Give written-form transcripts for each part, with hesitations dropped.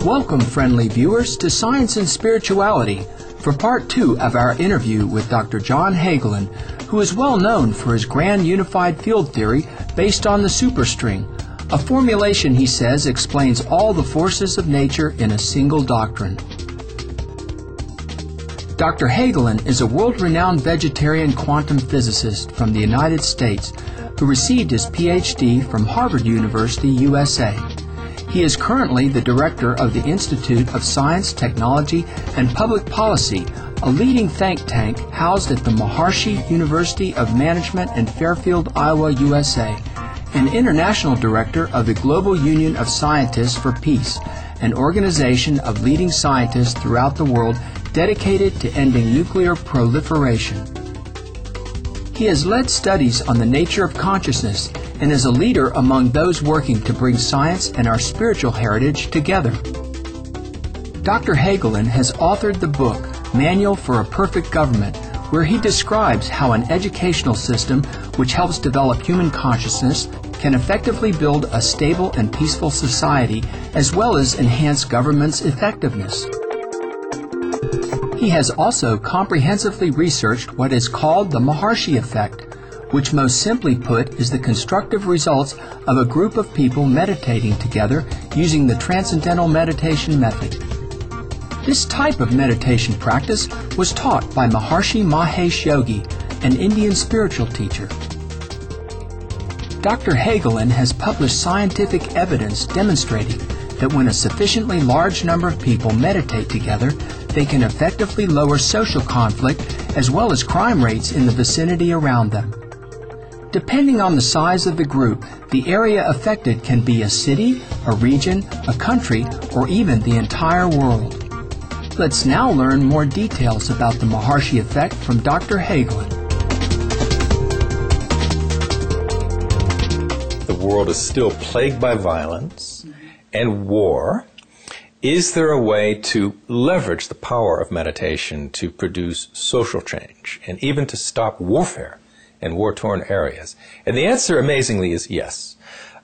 Welcome, friendly viewers, to Science and Spirituality for part 2 of our interview with Dr. John Hagelin, who is well known for his grand unified field theory based on the superstring, a formulation he says explains all the forces of nature in a single doctrine. Dr. Hagelin is a world-renowned vegetarian quantum physicist from the United States who received his Ph.D. from Harvard University, USA. He is currently the director of the Institute of Science, Technology, and Public Policy, a leading think tank housed at the Maharishi University of Management in Fairfield, Iowa, USA, and international director of the Global Union of Scientists for Peace, an organization of leading scientists throughout the world dedicated to ending nuclear proliferation. He has led studies on the nature of consciousness and is a leader among those working to bring science and our spiritual heritage together. Dr. Hagelin has authored the book Manual for a Perfect Government, where he describes how an educational system which helps develop human consciousness can effectively build a stable and peaceful society as well as enhance government's effectiveness. He has also comprehensively researched what is called the Maharishi effect, which most simply put is the constructive results of a group of people meditating together using the Transcendental Meditation method. This type of meditation practice was taught by Maharishi Mahesh Yogi, an Indian spiritual teacher. Dr. Hagelin has published scientific evidence demonstrating that when a sufficiently large number of people meditate together, they can effectively lower social conflict as well as crime rates in the vicinity around them. Depending on the size of the group, the area affected can be a city, a region, a country, or even the entire world. Let's now learn more details about the Maharishi effect from Dr. Hagelin. The world is still plagued by violence and war. Is there a way to leverage the power of meditation to produce social change and even to stop warfare in war-torn areas? And the answer, amazingly, is yes.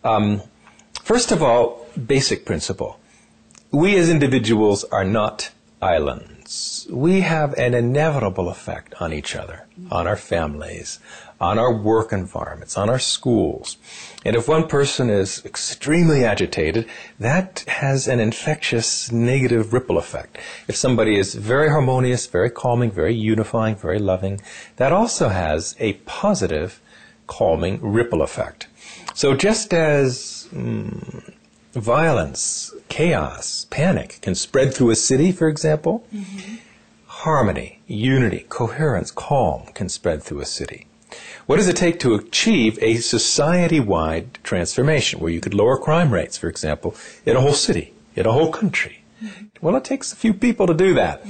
First of all, basic principle. We as individuals are not islands. We have an inevitable effect on each other, on our families, on our work environments, on our schools. And if one person is extremely agitated, that has an infectious negative ripple effect. If somebody is very harmonious, very calming, very unifying, very loving, that also has a positive calming ripple effect. So just as violence, chaos, panic can spread through a city, for example, harmony, unity, coherence, calm can spread through a city. What does it take to achieve a society-wide transformation where you could lower crime rates, for example, in a whole city, in a whole country? Well, it takes a few people to do that.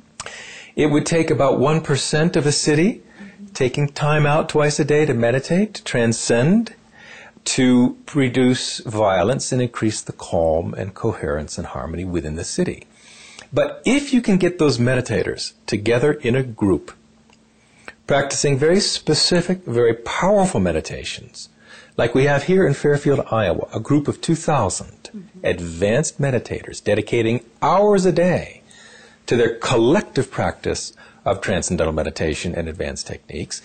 It would take about 1% of a city taking time out twice a day to meditate, to transcend, to reduce violence and increase the calm and coherence and harmony within the city. But if you can get those meditators together in a group, practicing very specific, very powerful meditations, like we have here in Fairfield, Iowa, a group of 2,000 advanced meditators dedicating hours a day to their collective practice of transcendental meditation and advanced techniques,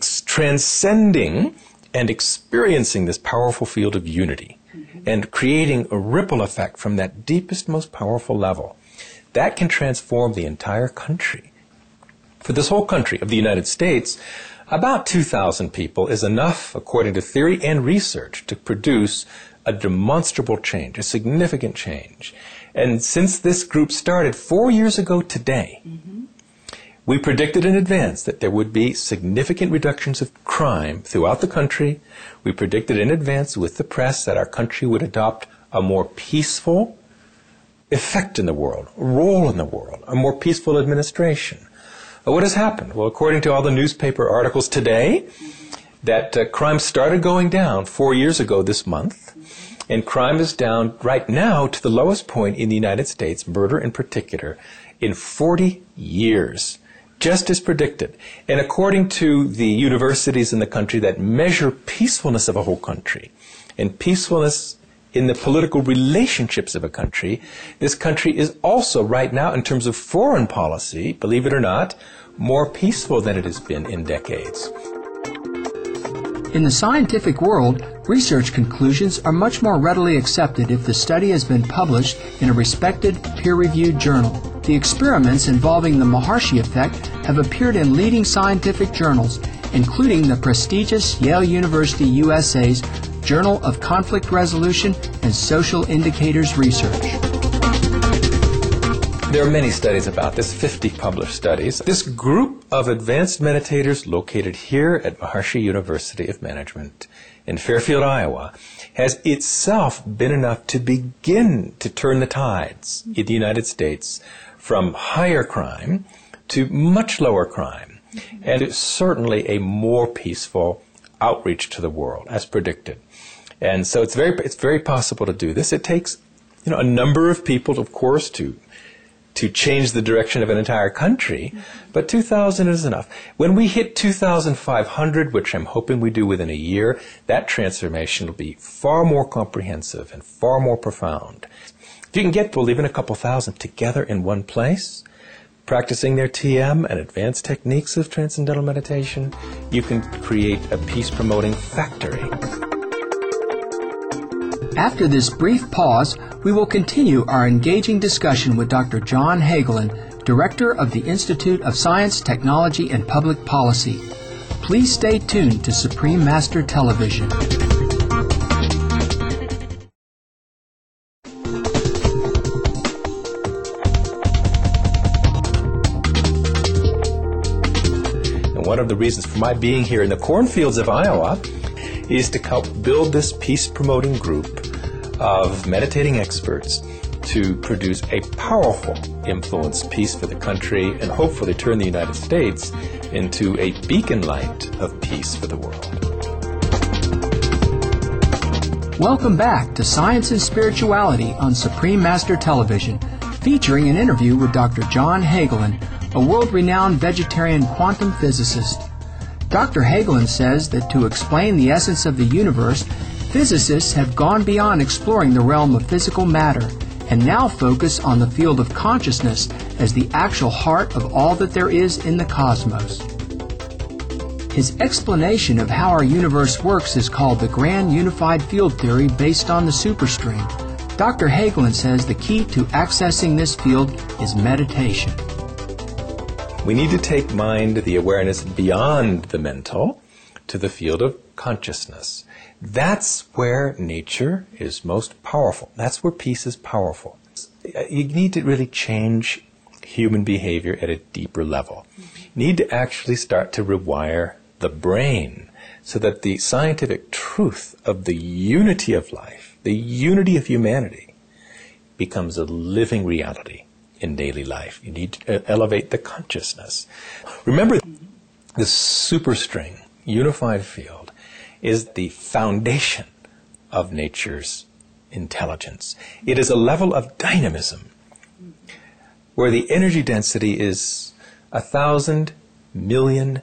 transcending and experiencing this powerful field of unity and creating a ripple effect from that deepest, most powerful level. That can transform the entire country. For this whole country of the United States, about 2,000 people is enough, according to theory and research, to produce a demonstrable change, a significant change. And since this group started 4 years ago today, we predicted in advance that there would be significant reductions of crime throughout the country. We predicted in advance with the press that our country would adopt a more peaceful effect in the world, role in the world, a more peaceful administration. What has happened? Well, according to all the newspaper articles today, that crime started going down 4 years ago this month, and crime is down right now to the lowest point in the United States, murder in particular, in 40 years, just as predicted. And according to the universities in the country that measure peacefulness of a whole country, and peacefulness in the political relationships of a country, this country is also right now, in terms of foreign policy, believe it or not, more peaceful than it has been in decades. In the scientific world, research conclusions are much more readily accepted if the study has been published in a respected, peer-reviewed journal. The experiments involving the Maharshi effect have appeared in leading scientific journals, including the prestigious Yale University USA's Journal of Conflict Resolution and Social Indicators Research. There are many studies about this, 50 published studies. This group of advanced meditators located here at Maharshi University of Management in Fairfield, Iowa, has itself been enough to begin to turn the tides in the United States from higher crime to much lower crime, and it's certainly a more peaceful outreach to the world, as predicted. And so it's very possible to do this. It takes, a number of people, of course, to change the direction of an entire country, but 2,000 is enough. When we hit 2,500, which I'm hoping we do within a year, that transformation will be far more comprehensive and far more profound. If you can get people, even a couple thousand, together in one place, practicing their TM and advanced techniques of transcendental meditation, you can create a peace-promoting factory. After this brief pause, we will continue our engaging discussion with Dr. John Hagelin, Director of the Institute of Science, Technology, and Public Policy. Please stay tuned to Supreme Master Television. And one of the reasons for my being here in the cornfields of Iowa is to help build this peace-promoting group of meditating experts to produce a powerful influence piece for the country and hopefully turn the United States into a beacon light of peace for the world. Welcome back to Science and Spirituality on Supreme Master Television, featuring an interview with Dr. John Hagelin, a world-renowned vegetarian quantum physicist. Dr. Hagelin says that to explain the essence of the universe, physicists have gone beyond exploring the realm of physical matter and now focus on the field of consciousness as the actual heart of all that there is in the cosmos. His explanation of how our universe works is called the Grand Unified Field Theory based on the superstring. Dr. Hagelin says the key to accessing this field is meditation. We need to take mind, the awareness, beyond the mental to the field of consciousness. That's where nature is most powerful. That's where peace is powerful. You need to really change human behavior at a deeper level. You need to actually start to rewire the brain so that the scientific truth of the unity of life, the unity of humanity, becomes a living reality in daily life. You need to elevate the consciousness. Remember, the superstring, unified field, is the foundation of nature's intelligence. It is a level of dynamism where the energy density is 1,000 million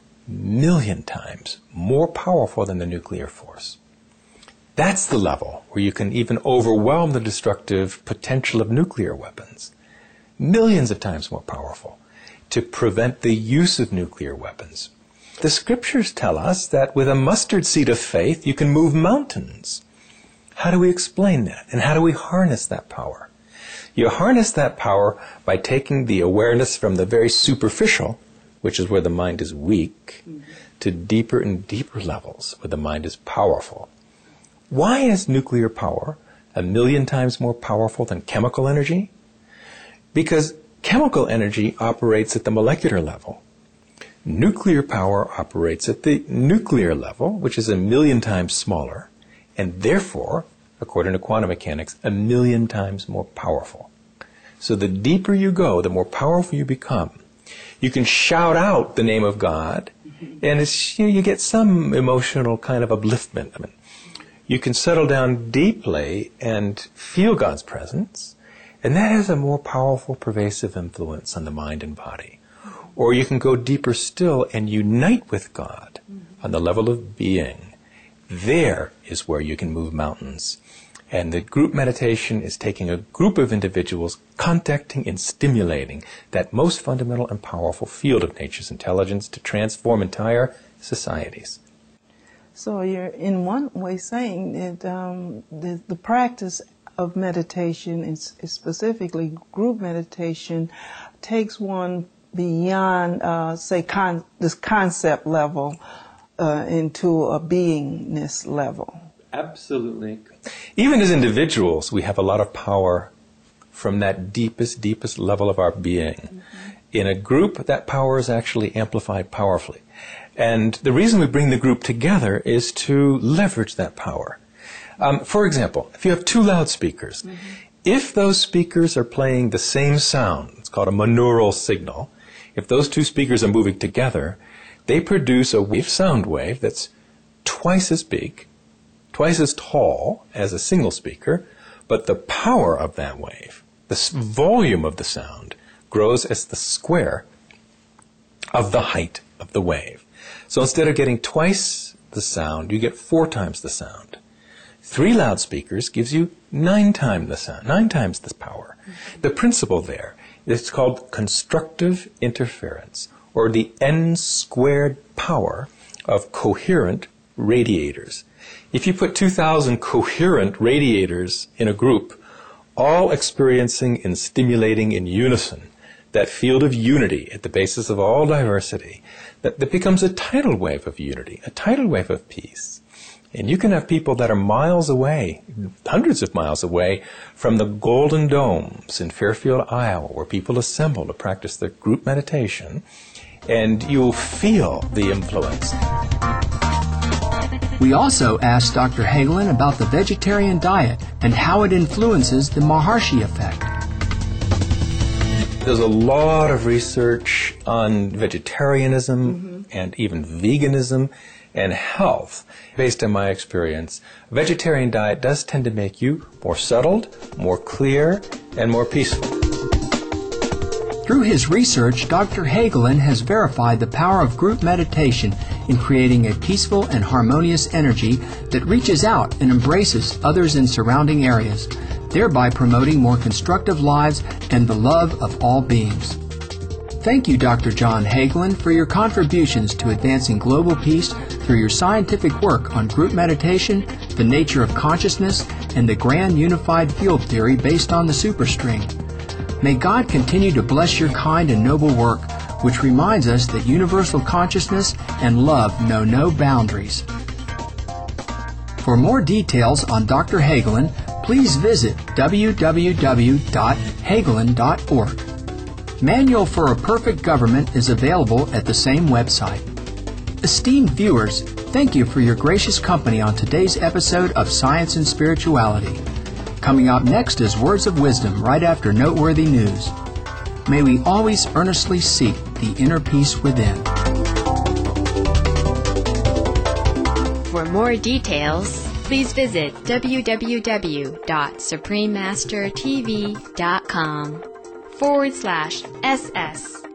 times more powerful than the nuclear force. That's the level where you can even overwhelm the destructive potential of nuclear weapons. Millions of times more powerful to prevent the use of nuclear weapons. The scriptures tell us that with a mustard seed of faith, you can move mountains. How do we explain that? And how do we harness that power? You harness that power by taking the awareness from the very superficial, which is where the mind is weak, to deeper and deeper levels where the mind is powerful. Why is nuclear power 1,000,000 times more powerful than chemical energy? Because chemical energy operates at the molecular level. Nuclear power operates at the nuclear level, which is 1,000,000 times smaller, and therefore, according to quantum mechanics, 1,000,000 times more powerful. So the deeper you go, the more powerful you become. You can shout out the name of God, and you get some emotional kind of upliftment. You can settle down deeply and feel God's presence, and that has a more powerful, pervasive influence on the mind and body. Or you can go deeper still and unite with God on the level of being. There is where you can move mountains. And the group meditation is taking a group of individuals, contacting and stimulating that most fundamental and powerful field of nature's intelligence to transform entire societies. So you're in one way saying that the practice of meditation, is specifically group meditation, takes one beyond, this concept level into a beingness level. Absolutely. Even as individuals, we have a lot of power from that deepest level of our being. Mm-hmm. In a group, that power is actually amplified powerfully. And the reason we bring the group together is to leverage that power. For example, if you have two loudspeakers, mm-hmm. if those speakers are playing the same sound, it's called a monaural signal, if those two speakers are moving together, they produce a sound wave that's twice as big, twice as tall as a single speaker, but the power of that wave, the volume of the sound, grows as the square of the height of the wave. So instead of getting twice the sound, you get 4 times the sound. 3 loudspeakers gives you 9 times the sound, 9 times the power. Mm-hmm. The principle there is called constructive interference, or the n-squared power of coherent radiators. If you put 2,000 coherent radiators in a group, all experiencing and stimulating in unison that field of unity at the basis of all diversity, that becomes a tidal wave of unity, a tidal wave of peace. And you can have people that are miles away, hundreds of miles away, from the Golden Domes in Fairfield, Iowa, where people assemble to practice their group meditation, and you'll feel the influence. We also asked Dr. Hagelin about the vegetarian diet and how it influences the Maharishi effect. There's a lot of research on vegetarianism and even veganism and health. Based on my experience, a vegetarian diet does tend to make you more settled, more clear, and more peaceful. Through his research, Dr. Hagelin has verified the power of group meditation in creating a peaceful and harmonious energy that reaches out and embraces others in surrounding areas, thereby promoting more constructive lives and the love of all beings. Thank you, Dr. John Hagelin, for your contributions to advancing global peace through your scientific work on group meditation, the nature of consciousness, and the grand unified field theory based on the superstring. May God continue to bless your kind and noble work, which reminds us that universal consciousness and love know no boundaries. For more details on Dr. Hagelin, please visit www.hagelin.org. Manual for a Perfect Government is available at the same website. Esteemed viewers, thank you for your gracious company on today's episode of Science and Spirituality. Coming up next is Words of Wisdom right after noteworthy news. May we always earnestly seek the inner peace within. For more details, please visit www.suprememastertv.com/SS